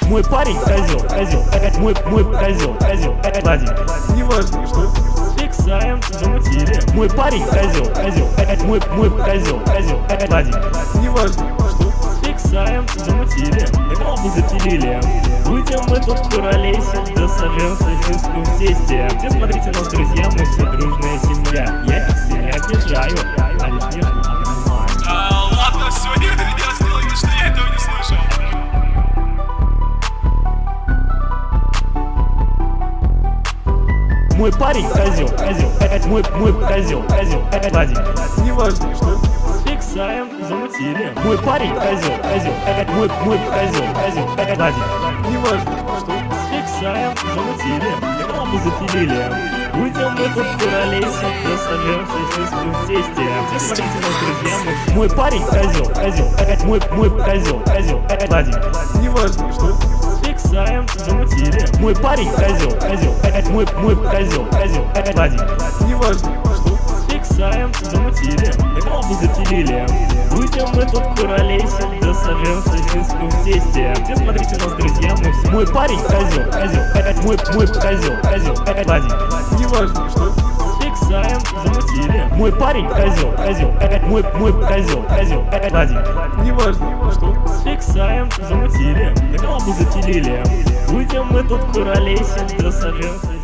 Мой парень козел, мой козел, Владик. Неважно, что. Фиксаем, замутили. Мой парень козел, мой козел, Владик. Неважно, что. Фиксаем, замутили. Голову запилили. Будем мы тут куролесить, да сожжем сосиску в тесте. Все смотрите нас, друзья, мы все дружная семья. Я их не обижаю, а лишь нежно обнимаю. Ладно, все, я сделал вид, что я этого не слышал. Мой парень козел, мой козел, Владик. Неважно, что. Фиксаем, замутили. Мой парень козел, мой козел, Владик. Неважно, что. Фиксаем, замутили. Голову запилили. Будем мы тут куролесить, да сожжем сосиску в тесте. Все смотрите нас, друзья, мы... Мой парень козел, мой козел, Владик. Неважно, что. Фиксаем, замутили. Мой парень козел, мой козел, Владик. Неважно, что. Фиксаем, замутили. Голову запилили. Будем мы тут куролесить, да сожжем сосиску в тесте. Все смотрите нас, друзья, мы все... Мой парень козел, мой козел, Владик. Неважно, что. Фиксаем, замутили. Мой парень козел, мой козел, Владик. Неважно, что. Фиксаем, замутили. Голову запилили. Будем мы тут куролесить, да сожжем.